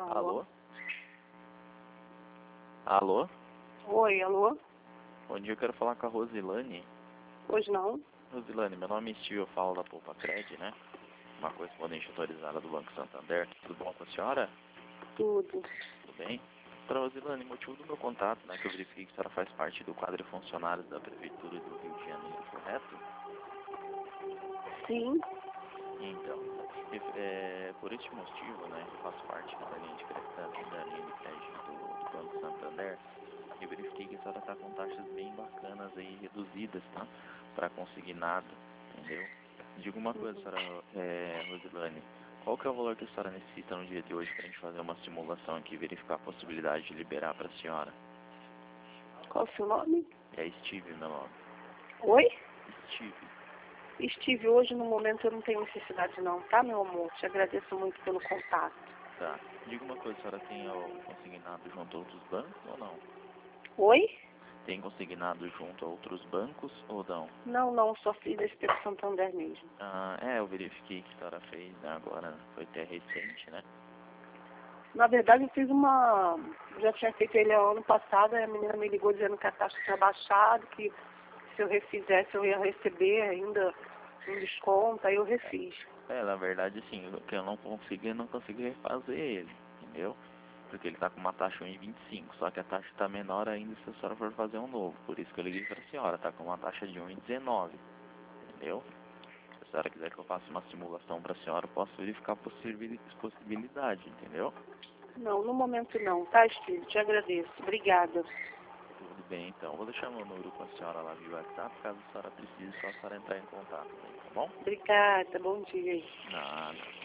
Alô? Alô? Oi, alô? Bom dia, eu quero falar com a Rosilane. Pois não? Rosilane, meu nome é Steve, eu falo da Poupa Cred, né? Uma correspondente autorizada do Banco Santander. Tudo bom com a senhora? Tudo. Tudo bem? Doutora Rosilane, motivo do meu contato, né, que eu verifiquei que a senhora faz parte do quadro de funcionários da Prefeitura do Rio de Janeiro, correto? Sim. Então, por este motivo, né, eu faço parte da linha de crédito, da linha de crédito do Banco Santander, e verifiquei que a senhora está com taxas bem bacanas aí, reduzidas, tá? Para conseguir nada, entendeu? Diga uma coisa, senhora Rosilane, qual que é o valor que a senhora necessita no dia de hoje para a gente fazer uma simulação aqui e verificar a possibilidade de liberar para a senhora? Qual o seu nome? É Steve, meu nome. Oi? Steve. Steve, hoje no momento eu não tenho necessidade não, tá, meu amor? Te agradeço muito pelo contato. Tá. Diga uma coisa, a senhora tem consignado junto a outros bancos ou não? Oi? Tem consignado junto a outros bancos ou não? Não, só fiz esse pelo Santander mesmo. Ah, eu verifiquei que a senhora fez, né, agora, foi até recente, né? Na verdade, eu fiz já tinha feito ele ano passado, aí a menina me ligou dizendo que a taxa tinha baixado, que se eu refizesse eu ia receber ainda um desconto, aí eu refiz. Na verdade, assim, o que eu não consegui refazer ele, entendeu? Porque ele tá com uma taxa 1,25, só que a taxa tá menor ainda se a senhora for fazer um novo. Por isso que eu liguei pra senhora, tá com uma taxa de 1,19, entendeu? Se a senhora quiser que eu faça uma simulação pra senhora, eu posso verificar a possibilidade, entendeu? Não, no momento não, tá, Steve? Te agradeço. Obrigada. Tudo bem, então. Vou deixar meu número com a senhora lá via WhatsApp, caso a senhora precise, só a senhora entrar em contato, tá bom? Obrigada, bom dia. Nada.